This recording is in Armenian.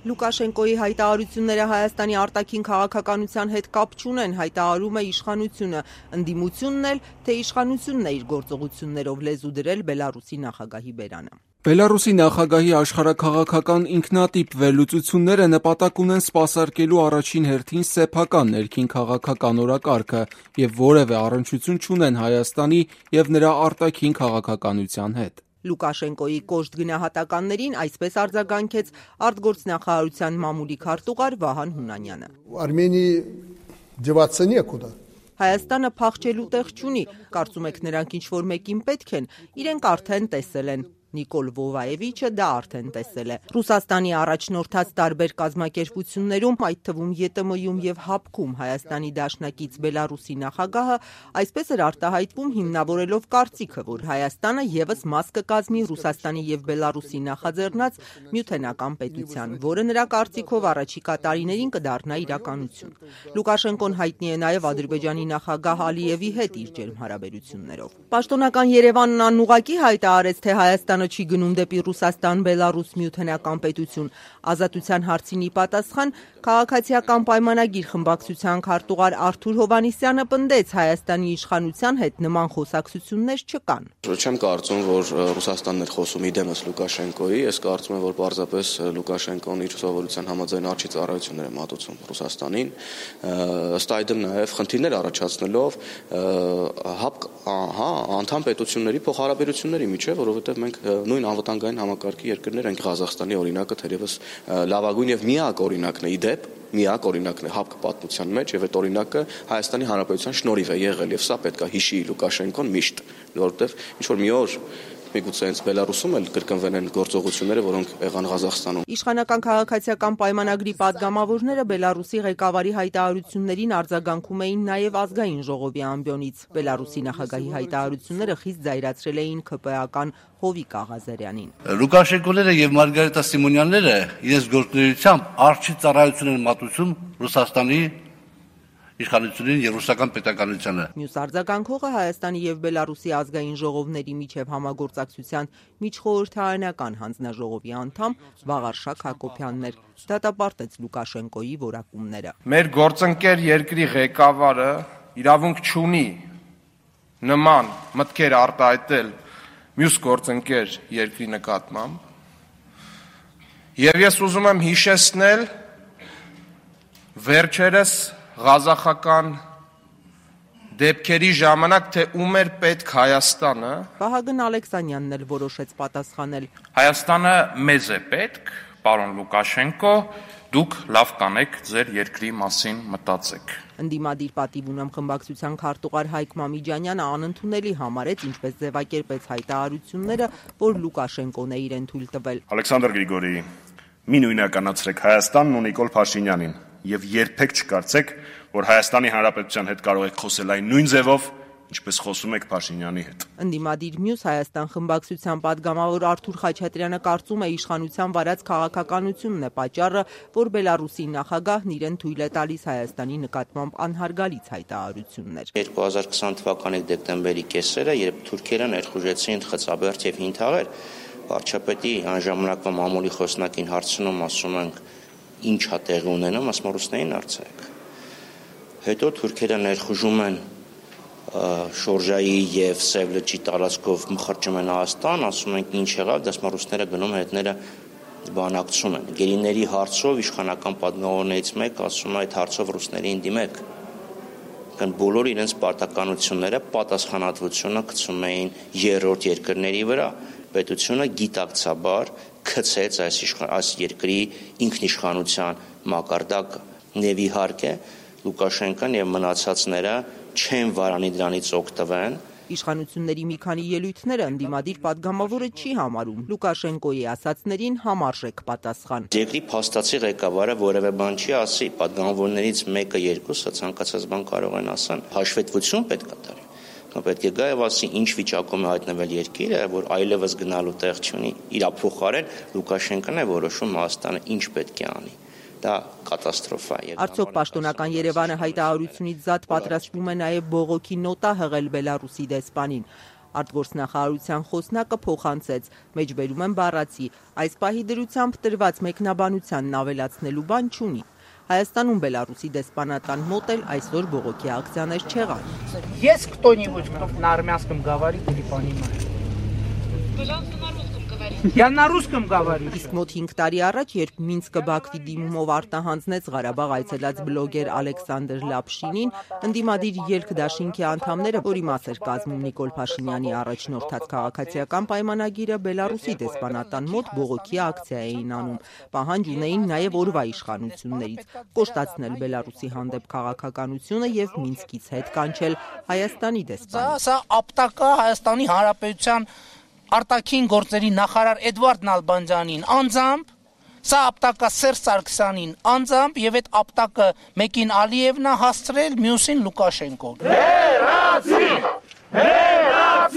Լուկաշենկոյի հայտարարությունները Հայաստանի արտաքին քաղաքականության հետ կապ չունեն, հայտարարում է իշխանությունը, ընդդիմությունն էլ, թե իշխանությունն է իր գործողություններով լեզու դրել Բելարուսի նախագահի բերանը։ Բելարուսի նախագահի աշխարհաքաղաքական ինքնատիպ վերլուծությունները նպատակ ունեն սպասարկելու առաջին հերթին սեփական ներքին քաղաքական օրակարգը եւ որևէ առնչություն չունեն Հայաստանի եւ նրա արտաքին քաղաքականության հետ։ Լուկաշենկոյի կոշտ գնահատականներին այսպես արձագանքեց արտգործնախարարության մամուլի քարտուղար Վահան Հունանյանը։ Արմենիի деваться некуда։ Հայաստանը փախչելու տեղ չունի, կարծում եք նրանք ինչ-որ մեկին պետք են, իրենք արդեն տեսել են։ Նիկոլ Վովաևիչը դա արդեն տեսել է։ Ռուսաստանի առաջնորդած տարբեր կազմակերպություններում, այդ թվում ԵՏՄ-ում եւ ՀԱՊԿ-ում Հայաստանի դաշնակից Բելարուսի նախագահը այսպես էր արտահայտվում հիմնավորելով կարծիքը, որ Հայաստանը եւս մաս կկազմի Ռուսաստանի եւ Բելարուսի նախաձեռնած միութենական պետության, որը նրա կարծիքով առաջիկա տարիներին կդառնա իրականություն։ Լուկաշենկոն հայտնի է նաեւ Ադրբեջանի նախագահ Ալիևի հետ իր ջերմ հարաբերություններով։ Պաշտոնական Երևանն անուղղակի հայտարարեց, թե Հայաստանը չի գնում դեպի Ռուսաստան-Բելարուս միութենական պետություն։ Ազատության հարցին ի պատասխան քաղաքացիական պայմանագիր խմբակցության քարտուղար Արթուր Հովհաննիսյանը պնդեց, Հայաստանի իշխանության հետ նման խոսակցություններ չկան։ Չեմ կարծում, որ Ռուսաստանն էր խոսում իդեմս Լուկաշենկոյի, ես կարծում եմ, որ պարզապես Լուկաշենկոն իր սովորության համաձայն արջի ծառայություններ է մատուցում Ռուսաստանին, ըստ այդմ նաև խնդիրներ առաջացնելով անդամ պետությունների փոխհարաբերությունների միջև, որովհետև մենք նույն անվտանգային համակարգի երկրներ ենք։ Ղազախստանի օրինակը թերևս լավագույն եւ միակ օրինակն է իդեպ, միակ օրինակն է ՀԱՊԿ պատմության մեջ եւ այդ օրինակը Հայաստանի Հանրապետության շնորհիվ է եղել եւ սա պետք է հիշի Լուկաշենկոն միշտ, որովհետեւ ինչ որ մի օր միգուցե հենց Բելարուսում էլ կրկնվեն են գործողությունները, որոնք եղան Ղազախստանում։ Իշխանական քաղաքացիական պայմանագրի падգամավորները Բելարուսի ղեկավարի հայտարարություններին արձագանքում էին նաև ազգային ժողովի ամբիոնից։ Բելարուսի նախագահի հայտարարությունները խիստ զայրացրել էին ԿՊ-ական Հովիկ Աղազարյանին։ Լուկաշենկոները եւ Մարգարիտա Սիմոնյանները իրենց գործունեությամբ արչի ծառայություն են մատուցում Ռուսաստանի իշխանությունին եւ ռուսական պետականությանը։ Մյուս արձագանքողը Հայաստանի եւ Բելարուսի ազգային ժողովների միջև համագործակցության միջխորհրդարանական հանձնաժողովի անդամ Վաղարշակ Հակոբյանն էր։ Դատապարտեց Լուկաշենկոյի որակումները։ Մեր գործընկեր երկրի ղեկավարը իրավունք չունի նման մտքեր արտահայտել մյուս գործընկեր երկրի նկատմամբ։ Եվ ես ուզում եմ հիշեցնել վերջերս Ղազախական դեպքերի ժամանակ, թե ում էր պետք Հայաստանը։ Վահագն Ալեքսանյանն էլ որոշեց պատասխանել։ Հայաստանը մեզ է պետք, պարոն Լուկաշենկո, դուք լավ կանեք ձեր երկրի մասին մտածեք։ Ընդդիմադիր պատիվ ունեմ խմբակցության քարտուղար Հայկ Մամիջանյանը անընդունելի համարեց, ինչպես ձևակերպեց հայտարարությունները, որ Լուկաշենկոն է իրեն թույլ տվել։ Ալեքսանդր Գրիգորի, մի նույնականացրեք Հայաստանն ու Նիկոլ Փաշինյանին եւ երբեք չկարծեք, որ Հայաստանի Հանրապետության հետ կարող եք խոսել այն նույն ձևով, ինչպես խոսում եք Փաշինյանի հետ։ Ընդդիմադիր մյուս Հայաստան խմբակցության падգամավոր Արթուր Խաչատրյանը կարծում է իշխանության վարած քաղաքականությունն է պատճառը, որ Բելարուսի նախագահն իրեն թույլ է տալիս Հայաստանի նկատմամբ անհարգալից հայտարարություններ։ 2020 թվականի դեկտեմբերի կեսերը, երբ թուրքերը ներխուժեցին Խծաբերդ եւ Հինթաղեր, վարչապետի անժամանակվա մամուլի խոսնակին հարցնում, ասում ենք, ինչ է տեղի ունենում, ասում ռուսներին արձակ։ Հետո թուրքերը ներխուժում են Շորժայի եւ Սևլեջի տարածքով մխրճում են Հայաստան, ասում ենք ինչ եղավ, դասում ռուսները գնում հետները բանակցում են։ Գերիների հարցով իշխանական падգամավորներից մեկը ասում է այդ հարցով ռուսներին դիմեք։ Կան բոլոր իրենց պարտականությունները, պատասխանատվությունը գցում էին երրորդ երկրների վրա։ Պետությունը գիտակցաբար գցեց այս երկրի ինքնիշխանության մակարդակը։ Եվ իհարկե Լուկաշենկոն եւ մնացածները չեն վարանի դրանից օգտվեն։ Իշխանությունների մի քանի ելույթները ընդդիմադիր падգամավորը չի համարում։ Լուկաշենկոյի ասացներին համարժեք պատասխան։ Երկրի փաստացի ղեկավարը որևէ բան չի ասի, падգամավորներից մեկը երկուսը ցանկացած բան կարող են ասել։ Հաշվետվություն պետք է տալի։ Պետք է գա եւ ասի ինչ վիճակում է հայտնվել երկիրը, որ այլևս գնալու տեղ չունի։ Իր փոխարեն Լուկաշենկոն է որոշում Հայաստանը ինչ պետք է անի։ Դա կատաստրոֆա է։ Արդյոք պաշտոնական Երևանը հայտարարությունից զատ պատրաստվում է նաև բողոքի նոտա հղել Բելարուսի դեսպանին։ Արտգործնախարարության խոսնակը փոխանցեց, մեջբերում են բառացի, այս պահի դրությամբ տրված մեկնաբանությանն ավելացնելու բան չունի։ Հայաստանում Բելարուսի դեսպանատան մոտ էլ այսօր բողոքի акցիաներ չեղան։ Есть кто-нибудь, кто на армянском говорит или понимает? Я на русском говорю. Իսկ մոտ 5 տարի առաջ, երբ Մինսկը Բաքվի դիմումով արտահանձնեց Ղարաբաղ այցելած բլոգեր Ալեքսանդր Լապշինին, ընդդիմադիր ելք-դաշինքի անդամները, որի մաս էր կազմում Նիկոլ Փաշինյանի առաջնորդած քաղաքացիական պայմանագիրը, Բելարուսի դեսպանատան մոտ բողոքի акցիա էին անում։ Պահանջ ունեին նաև օրվա իշխանություններից կոշտացնել Բելարուսի հանդեպ քաղաքականությունը եւ Մինսկից հետ կանչել Հայաստանի դեսպանին։ Սա ապտակա Հայաստանի Հանրապետության արտաքին գործերի նախարար Էդվարդ Նալբանդյանին անձամբ, սա ապտակը Սերժ Սարգսյանին անձամբ եւ այդ ապտակը մեկին Ալիևնա հասցրել, մյուսին Լուկաշենկոն։